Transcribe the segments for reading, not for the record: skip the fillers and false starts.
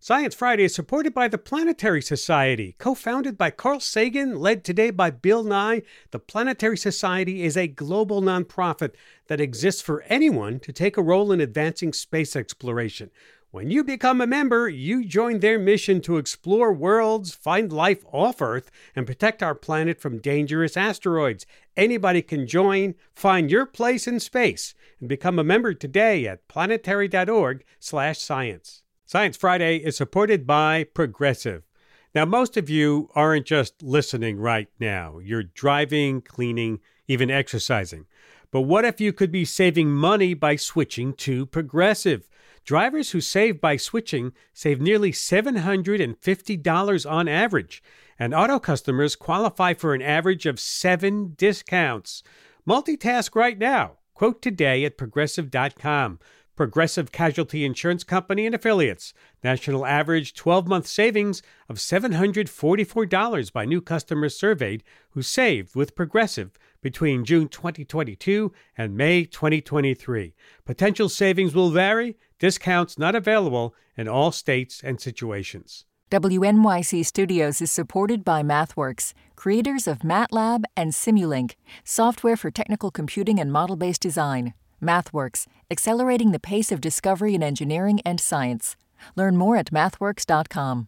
Science Friday is supported by the Planetary Society. Co-founded by Carl Sagan, led today by Bill Nye, the Planetary Society is a global nonprofit that exists for anyone to take a role in advancing space exploration. When you become a member, you join their mission to explore worlds, find life off Earth, and protect our planet from dangerous asteroids. Anybody can join, find your place in space, and become a member today at planetary.org/science. Science Friday is supported by Progressive. Now, most of you aren't just listening right now. You're driving, cleaning, even exercising. But what if you could be saving money by switching to Progressive? Drivers who save by switching save nearly $750 on average, and auto customers qualify for an average of 7 discounts. Multitask right now. Quote today at Progressive.com. Progressive Casualty Insurance Company and Affiliates. National average 12-month savings of $744 by new customers surveyed who saved with Progressive between June 2022 and May 2023. Potential savings will vary. Discounts not available in all states and situations. WNYC Studios is supported by MathWorks, creators of MATLAB and Simulink, software for technical computing and model-based design. MathWorks, accelerating the pace of discovery in engineering and science. Learn more at mathworks.com.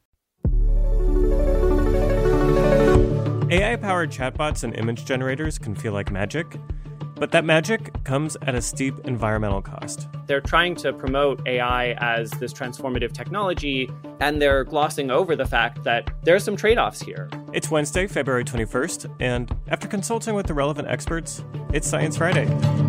AI-powered chatbots and image generators can feel like magic, but that magic comes at a steep environmental cost. They're trying to promote AI as this transformative technology, and they're glossing over the fact that there are some trade-offs here. It's Wednesday, February 21st, and after consulting with the relevant experts, it's Science Friday.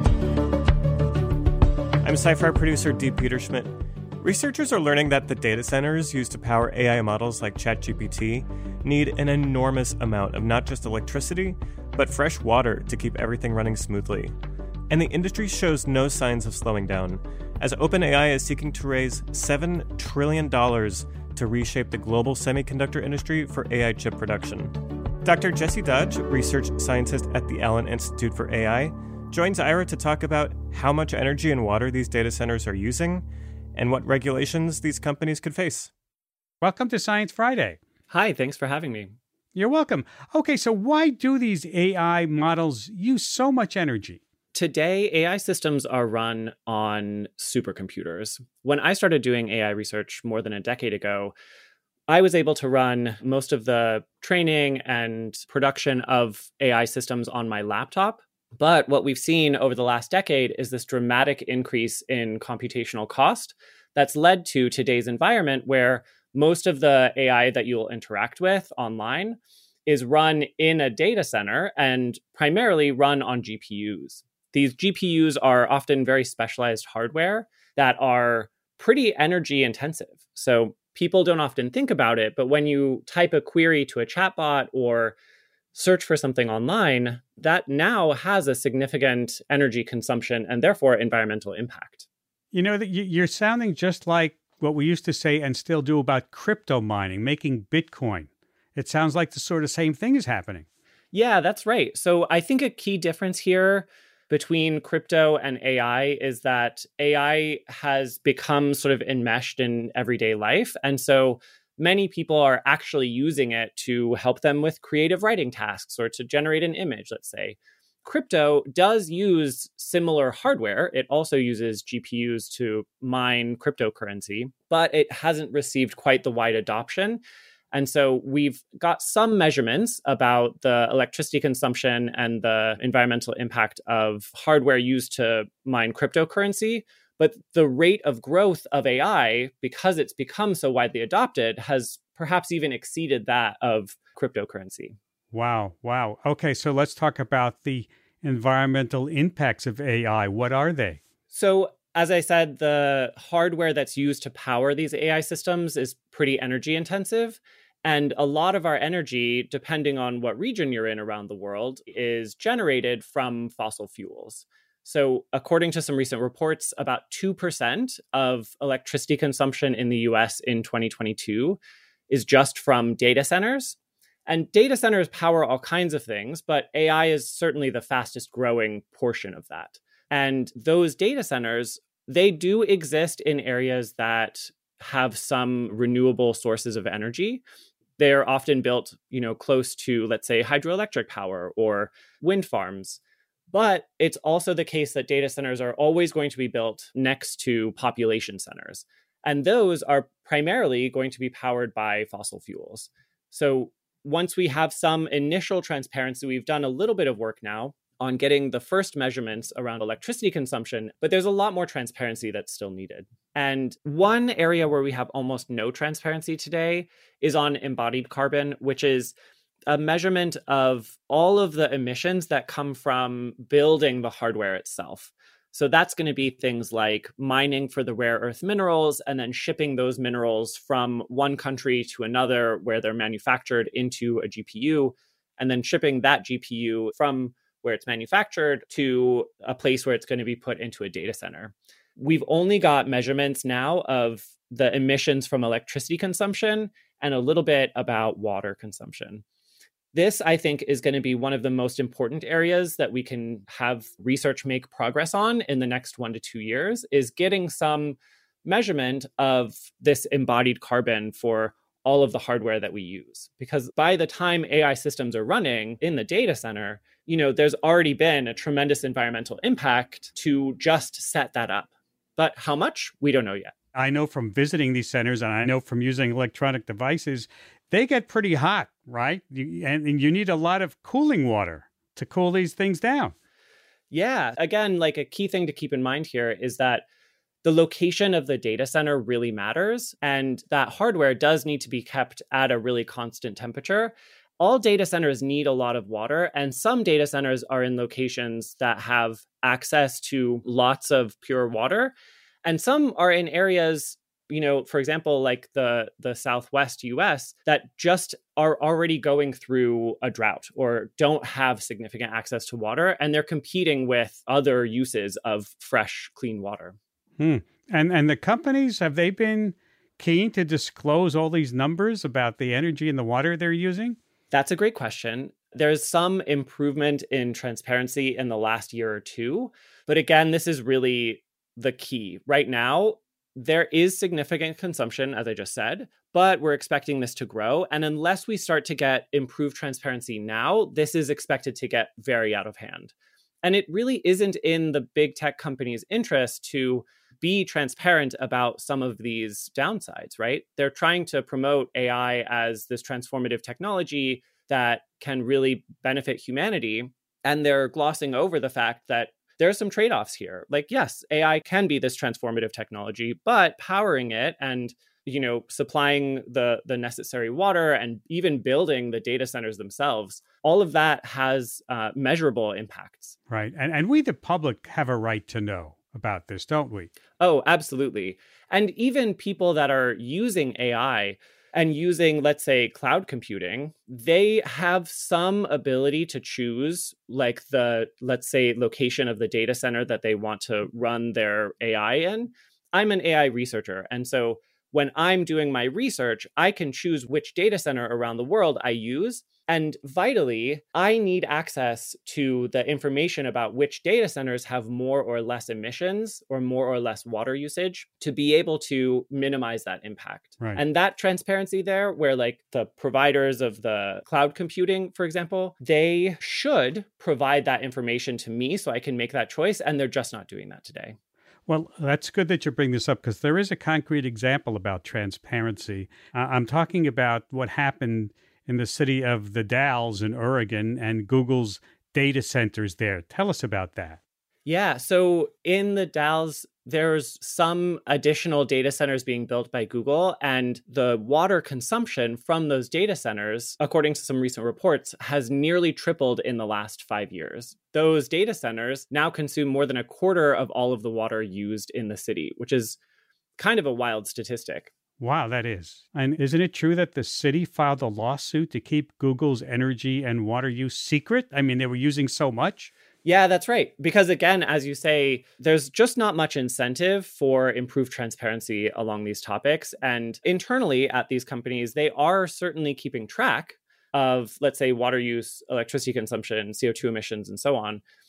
I'm Sci-Fi producer Dee Peterschmidt. Researchers are learning that the data centers used to power AI models like ChatGPT need an enormous amount of not just electricity, but fresh water to keep everything running smoothly. And the industry shows no signs of slowing down, as OpenAI is seeking to raise $7 trillion to reshape the global semiconductor industry for AI chip production. Dr. Jesse Dodge, research scientist at the Allen Institute for AI, joins Ira to talk about how much energy and water these data centers are using and what regulations these companies could face. Welcome to Science Friday. Hi, thanks for having me. You're welcome. Okay, so why do these AI models use so much energy? Today, AI systems are run on supercomputers. When I started doing AI research more than a decade ago, I was able to run most of the training and production of AI systems on my laptop. But what we've seen over the last decade is this dramatic increase in computational cost that's led to today's environment where most of the AI that you'll interact with online is run in a data center and primarily run on GPUs. These GPUs are often very specialized hardware that are pretty energy intensive. So people don't often think about it, but when you type a query to a chatbot or search for something online, that now has a significant energy consumption and therefore environmental impact. You know, that you're sounding just like what we used to say and still do about crypto mining, making Bitcoin. It sounds like the sort of same thing is happening. Yeah, that's right. So I think a key difference here between crypto and AI is that AI has become sort of enmeshed in everyday life. And so many people are actually using it to help them with creative writing tasks or to generate an image, let's say. Crypto does use similar hardware. It also uses GPUs to mine cryptocurrency, but it hasn't received quite the wide adoption. And so we've got some measurements about the electricity consumption and the environmental impact of hardware used to mine cryptocurrency. But the rate of growth of AI, because it's become so widely adopted, has perhaps even exceeded that of cryptocurrency. Wow. Okay, so let's talk about the environmental impacts of AI. What are they? So, as I said, the hardware that's used to power these AI systems is pretty energy intensive. And a lot of our energy, depending on what region you're in around the world, is generated from fossil fuels. So according to some recent reports, about 2% of electricity consumption in the US in 2022 is just from data centers. And data centers power all kinds of things, but AI is certainly the fastest growing portion of that. And those data centers, they do exist in areas that have some renewable sources of energy. They're often built, close to, let's say, hydroelectric power or wind farms. But it's also the case that data centers are always going to be built next to population centers. And those are primarily going to be powered by fossil fuels. So once we have some initial transparency, we've done a little bit of work now on getting the first measurements around electricity consumption, but there's a lot more transparency that's still needed. And one area where we have almost no transparency today is on embodied carbon, which is a measurement of all of the emissions that come from building the hardware itself. So that's going to be things like mining for the rare earth minerals and then shipping those minerals from one country to another where they're manufactured into a GPU, and then shipping that GPU from where it's manufactured to a place where it's going to be put into a data center. We've only got measurements now of the emissions from electricity consumption and a little bit about water consumption. This, I think, is going to be one of the most important areas that we can have research make progress on in the next 1 to 2 years, is getting some measurement of this embodied carbon for all of the hardware that we use. Because by the time AI systems are running in the data center, there's already been a tremendous environmental impact to just set that up. But how much? We don't know yet. I know from visiting these centers, and I know from using electronic devices, they get pretty hot, right? And you need a lot of cooling water to cool these things down. Yeah. Again, like a key thing to keep in mind here is that the location of the data center really matters. And that hardware does need to be kept at a really constant temperature. All data centers need a lot of water, and some data centers are in locations that have access to lots of pure water. And some are in areas, for example, like the Southwest US, that just are already going through a drought or don't have significant access to water, and they're competing with other uses of fresh, clean water. And the companies, have they been keen to disclose all these numbers about the energy and the water they're using? That's a great question. There's some improvement in transparency in the last year or two. But again, this is really the key. Right now, there is significant consumption, as I just said, but we're expecting this to grow. And unless we start to get improved transparency now, this is expected to get very out of hand. And it really isn't in the big tech companies' interest to be transparent about some of these downsides, right? They're trying to promote AI as this transformative technology that can really benefit humanity. And they're glossing over the fact that there are some trade-offs here. Like, yes, AI can be this transformative technology, but powering it and supplying the necessary water and even building the data centers themselves, all of that has measurable impacts. Right. And we, the public, have a right to know about this, don't we? Oh, absolutely. And even people that are using AI and using, let's say, cloud computing, they have some ability to choose, like the, let's say, location of the data center that they want to run their AI in. I'm an AI researcher. And so when I'm doing my research, I can choose which data center around the world I use. And vitally, I need access to the information about which data centers have more or less emissions or more or less water usage to be able to minimize that impact. Right. And that transparency there, where like the providers of the cloud computing, for example, they should provide that information to me so I can make that choice. And they're just not doing that today. Well, that's good that you bring this up because there is a concrete example about transparency. I'm talking about what happened in the city of the Dalles in Oregon and Google's data centers there. Tell us about that. Yeah, so in the Dalles, there's some additional data centers being built by Google, and the water consumption from those data centers, according to some recent reports, has nearly tripled in the last 5 years. Those data centers now consume more than a quarter of all of the water used in the city, which is kind of a wild statistic. Wow, that is. And isn't it true that the city filed a lawsuit to keep Google's energy and water use secret? I mean, they were using so much. Yeah, that's right. Because again, as you say, there's just not much incentive for improved transparency along these topics. And internally at these companies, they are certainly keeping track of, let's say, water use, electricity consumption, CO2 emissions, and so on.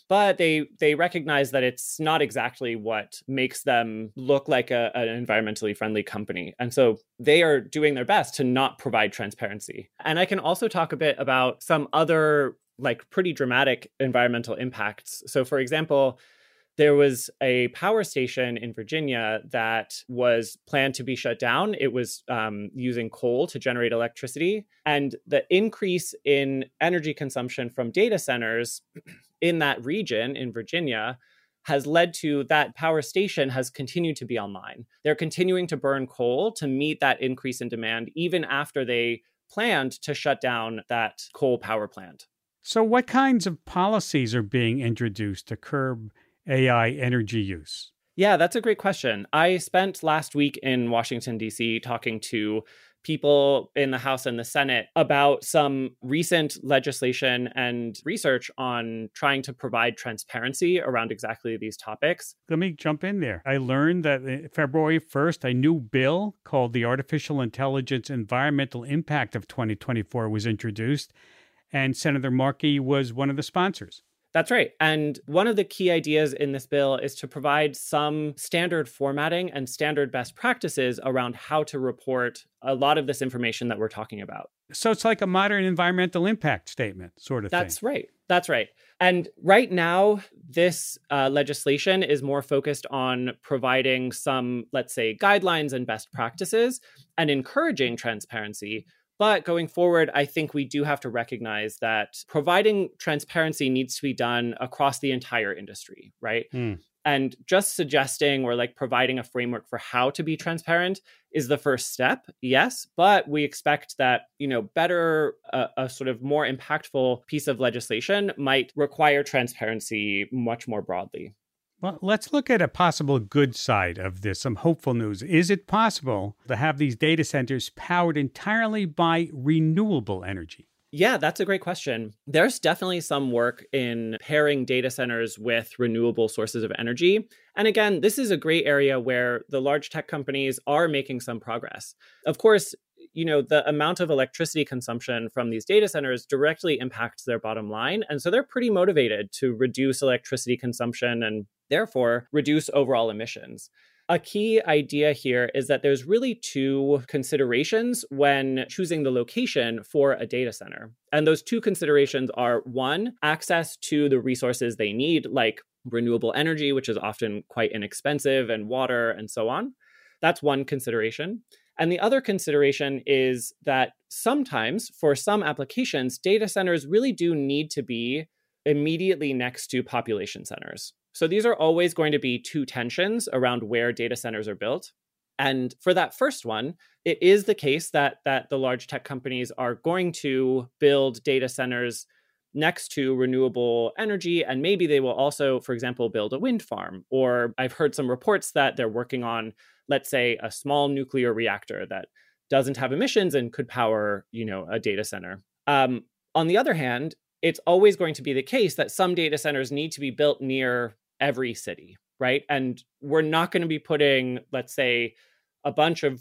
but they recognize that it's not exactly what makes them look like an environmentally friendly company. And so they are doing their best to not provide transparency. And I can also talk a bit about some other like pretty dramatic environmental impacts. So for example, there was a power station in Virginia that was planned to be shut down. It was using coal to generate electricity. And the increase in energy consumption from data centers in that region in Virginia has led to that power station has continued to be online. They're continuing to burn coal to meet that increase in demand, even after they planned to shut down that coal power plant. So what kinds of policies are being introduced to curb AI energy use? Yeah, that's a great question. I spent last week in Washington, D.C., talking to people in the House and the Senate about some recent legislation and research on trying to provide transparency around exactly these topics. Let me jump in there. I learned that February 1st, a new bill called the Artificial Intelligence Environmental Impact of 2024 was introduced, and Senator Markey was one of the sponsors. That's right. And one of the key ideas in this bill is to provide some standard formatting and standard best practices around how to report a lot of this information that we're talking about. So it's like a modern environmental impact statement sort of thing. That's right. That's right. And right now, this legislation is more focused on providing some, let's say, guidelines and best practices and encouraging transparency. But going forward, I think we do have to recognize that providing transparency needs to be done across the entire industry, right? And just suggesting or like providing a framework for how to be transparent is the first step, yes. But we expect that, better, a sort of more impactful piece of legislation might require transparency much more broadly. Well, let's look at a possible good side of this, some hopeful news. Is it possible to have these data centers powered entirely by renewable energy? Yeah, that's a great question. There's definitely some work in pairing data centers with renewable sources of energy. And again, this is a gray area where the large tech companies are making some progress. Of course, the amount of electricity consumption from these data centers directly impacts their bottom line. And so they're pretty motivated to reduce electricity consumption and therefore reduce overall emissions. A key idea here is that there's really two considerations when choosing the location for a data center. And those two considerations are, one, access to the resources they need, like renewable energy, which is often quite inexpensive, and water, and so on. That's one consideration. And the other consideration is that sometimes, for some applications, data centers really do need to be immediately next to population centers. So these are always going to be two tensions around where data centers are built. And for that first one, it is the case that the large tech companies are going to build data centers next to renewable energy. And maybe they will also, for example, build a wind farm. Or I've heard some reports that they're working on, let's say, a small nuclear reactor that doesn't have emissions and could power, a data center. On the other hand, it's always going to be the case that some data centers need to be built near every city, right? And we're not going to be putting, let's say, a bunch of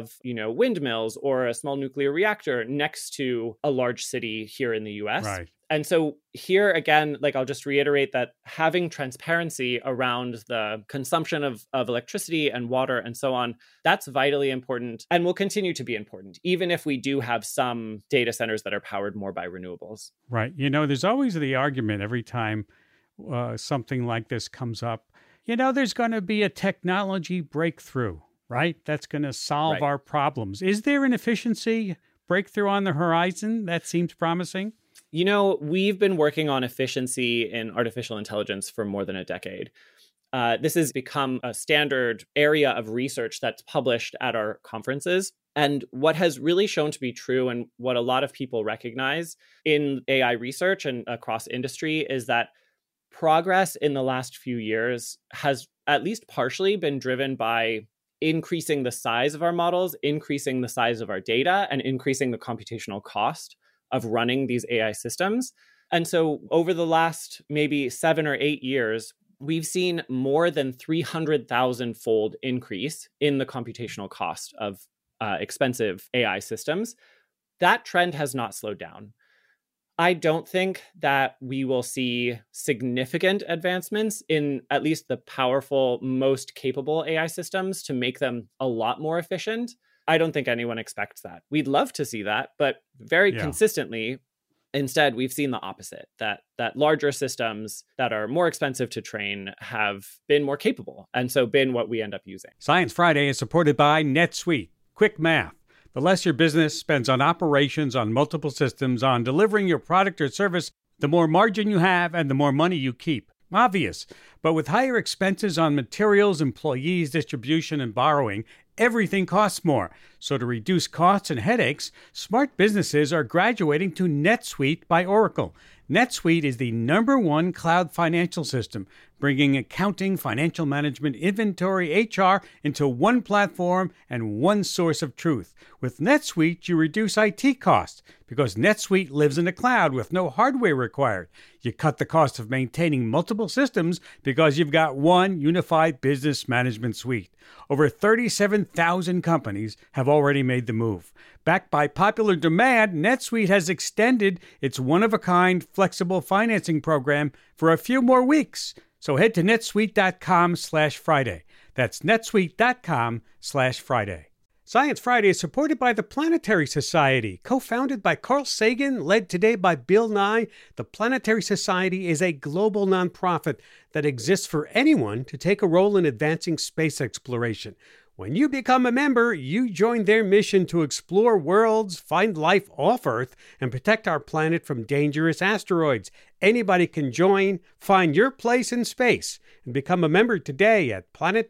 windmills or a small nuclear reactor next to a large city here in the US. Right. And so here again, I'll just reiterate that having transparency around the consumption of electricity and water and so on, that's vitally important and will continue to be important, even if we do have some data centers that are powered more by renewables. Right. There's always the argument every time something like this comes up, there's going to be a technology breakthrough, right? That's going to solve our problems. Is there an efficiency breakthrough on the horizon that seems promising? We've been working on efficiency in artificial intelligence for more than a decade. This has become a standard area of research that's published at our conferences. And what has really shown to be true and what a lot of people recognize in AI research and across industry is that progress in the last few years has at least partially been driven by increasing the size of our models, increasing the size of our data, and increasing the computational cost of running these AI systems. And so over the last maybe 7 or 8 years, we've seen more than 300,000-fold increase in the computational cost of expensive AI systems. That trend has not slowed down. I don't think that we will see significant advancements in at least the powerful, most capable AI systems to make them a lot more efficient. I don't think anyone expects that. We'd love to see that, but very consistently, instead, we've seen the opposite, that larger systems that are more expensive to train have been more capable, and so been what we end up using. Science Friday is supported by NetSuite. Quick math. The less your business spends on operations, on multiple systems, on delivering your product or service, the more margin you have and the more money you keep. Obvious. But with higher expenses on materials, employees, distribution, and borrowing, everything costs more. So to reduce costs and headaches, smart businesses are graduating to NetSuite by Oracle. NetSuite is the #1 cloud financial system, bringing accounting, financial management, inventory, HR into one platform and one source of truth. With NetSuite, you reduce IT costs because NetSuite lives in the cloud with no hardware required. You cut the cost of maintaining multiple systems because you've got one unified business management suite. Over 37,000 companies have already made the move. Backed by popular demand, NetSuite has extended its one-of-a-kind flexible financing program for a few more weeks. So head to netsuite.com/Friday. That's netsuite.com/Friday. Science Friday is supported by the Planetary Society. Co-founded by Carl Sagan, led today by Bill Nye, the Planetary Society is a global nonprofit that exists for anyone to take a role in advancing space exploration. When you become a member, you join their mission to explore worlds, find life off Earth, and protect our planet from dangerous asteroids. Anybody can join. Find your place in space and become a member today at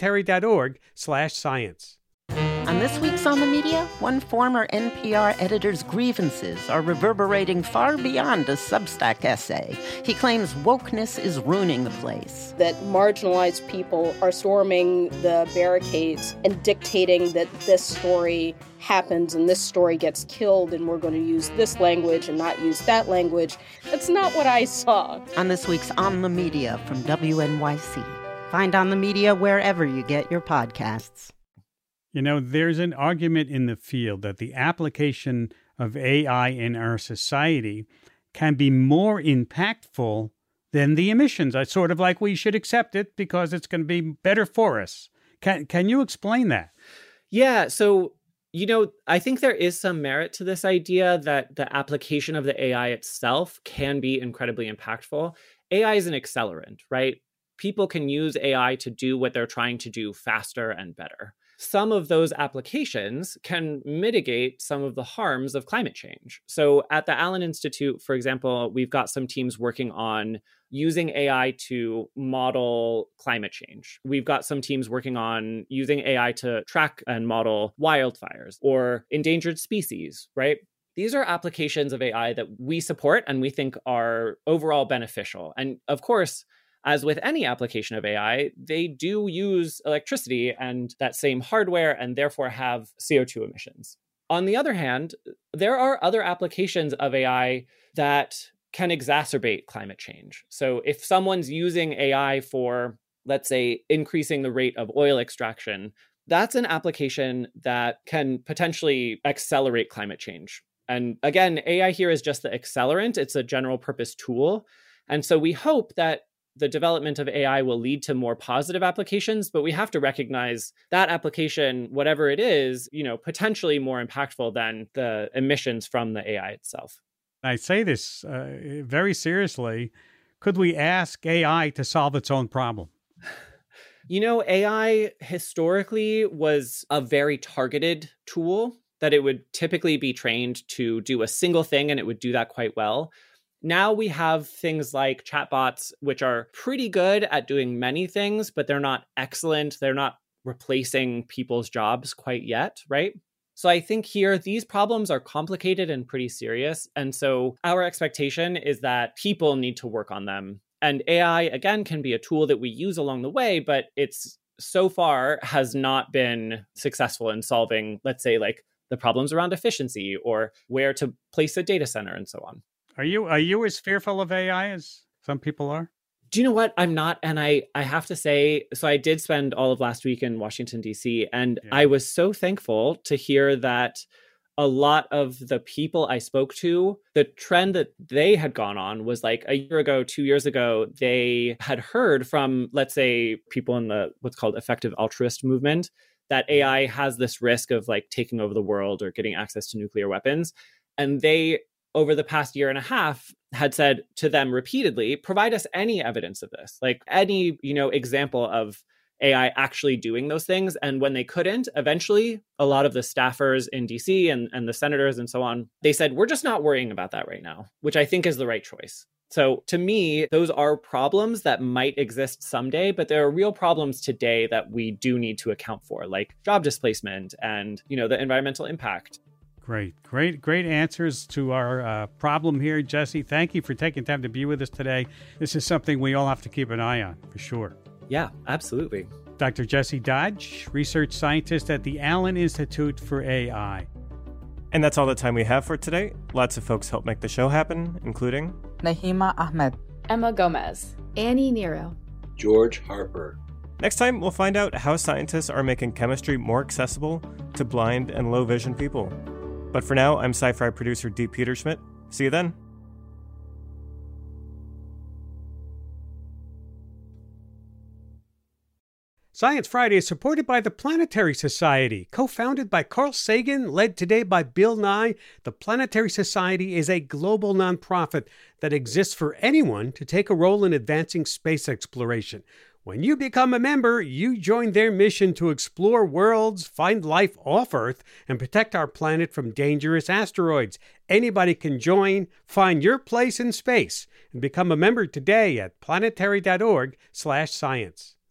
planetary.org/science. On this week's On the Media, one former NPR editor's grievances are reverberating far beyond a Substack essay. He claims wokeness is ruining the place. That marginalized people are storming the barricades and dictating that this story happens and this story gets killed and we're going to use this language and not use that language. That's not what I saw. On this week's On the Media from WNYC. Find On the Media wherever you get your podcasts. You know, there's an argument in the field that the application of AI in our society can be more impactful than the emissions. I sort of like we should accept it because it's going to be better for us. Can you explain that? Yeah, so, I think there is some merit to this idea that the application of the AI itself can be incredibly impactful. AI is an accelerant, right? People can use AI to do what they're trying to do faster and better. Some of those applications can mitigate some of the harms of climate change. So at the Allen Institute, for example, we've got some teams working on using AI to model climate change. We've got some teams working on using AI to track and model wildfires or endangered species, right? These are applications of AI that we support and we think are overall beneficial. And of course, as with any application of AI, they do use electricity and that same hardware and therefore have CO2 emissions. On the other hand, there are other applications of AI that can exacerbate climate change. So if someone's using AI for, let's say, increasing the rate of oil extraction, that's an application that can potentially accelerate climate change. And again, AI here is just the accelerant. It's a general purpose tool. And so we hope that the development of AI will lead to more positive applications, but we have to recognize that application, whatever it is, potentially more impactful than the emissions from the AI itself. I say this very seriously. Could we ask AI to solve its own problem? AI historically was a very targeted tool that it would typically be trained to do a single thing, and it would do that quite well. Now we have things like chatbots, which are pretty good at doing many things, but they're not excellent. They're not replacing people's jobs quite yet, right? So I think here, these problems are complicated and pretty serious. And so our expectation is that people need to work on them. And AI, again, can be a tool that we use along the way, but it's so far has not been successful in solving, let's say, like the problems around efficiency or where to place a data center and so on. Are you as fearful of AI as some people are? Do you know what? I'm not. And I have to say, so I did spend all of last week in Washington, D.C., and I was so thankful to hear that a lot of the people I spoke to, the trend that they had gone on was like a year ago, 2 years ago, they had heard from, let's say, people in the what's called effective altruist movement, that AI has this risk of like taking over the world or getting access to nuclear weapons. And they, over the past year and a half, had said to them repeatedly, provide us any evidence of this, like any, example of AI actually doing those things. And when they couldn't, eventually, a lot of the staffers in DC and the senators and so on, they said, we're just not worrying about that right now, which I think is the right choice. So to me, those are problems that might exist someday, but there are real problems today that we do need to account for, like job displacement and, the environmental impact. Great answers to our problem here, Jesse. Thank you for taking time to be with us today. This is something we all have to keep an eye on, for sure. Yeah, absolutely. Dr. Jesse Dodge, research scientist at the Allen Institute for AI. And that's all the time we have for today. Lots of folks helped make the show happen, including Nahima Ahmed, Emma Gomez, Annie Nero, George Harper. Next time, we'll find out how scientists are making chemistry more accessible to blind and low vision people. But for now, I'm Sci-Fi producer Deep Peterschmidt. See you then. Science Friday is supported by the Planetary Society. Co-founded by Carl Sagan, led today by Bill Nye, the Planetary Society is a global nonprofit that exists for anyone to take a role in advancing space exploration. When you become a member, you join their mission to explore worlds, find life off Earth, and protect our planet from dangerous asteroids. Anybody can join. Find your place in space and become a member today at planetary.org/science.